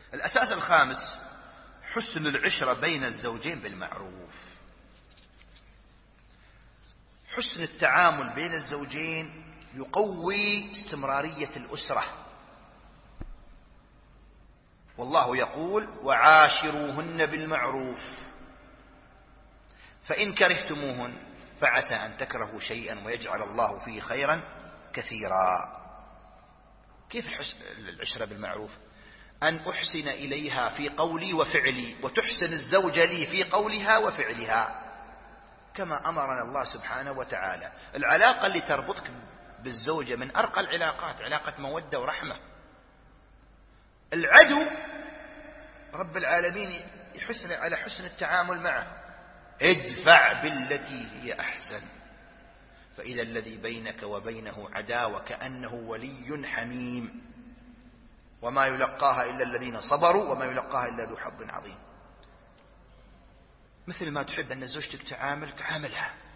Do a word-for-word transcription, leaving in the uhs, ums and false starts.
الأساس الخامس حسن العشرة بين الزوجين بالمعروف. حسن التعامل بين الزوجين يقوي استمرارية الأسرة، والله يقول وعاشروهن بالمعروف فإن كرهتموهن فعسى أن تكرهوا شيئا ويجعل الله فيه خيرا كثيرا. كيف العشرة بالمعروف؟ أن أحسن إليها في قولي وفعلي، وتحسن الزوجة لي في قولها وفعلها، كما أمرنا الله سبحانه وتعالى. العلاقة اللي تربطك بالزوجة من أرقى العلاقات، علاقة مودة ورحمة. العدو رب العالمين يحثنا على حسن التعامل معه، ادفع بالتي هي أحسن فإذا الذي بينك وبينه عداوة كأنه ولي حميم وما يلقاها إلا الذين صبروا وما يلقاها إلا ذو حظ عظيم. مثل ما تحب أن زوجتك تعامل تعاملها،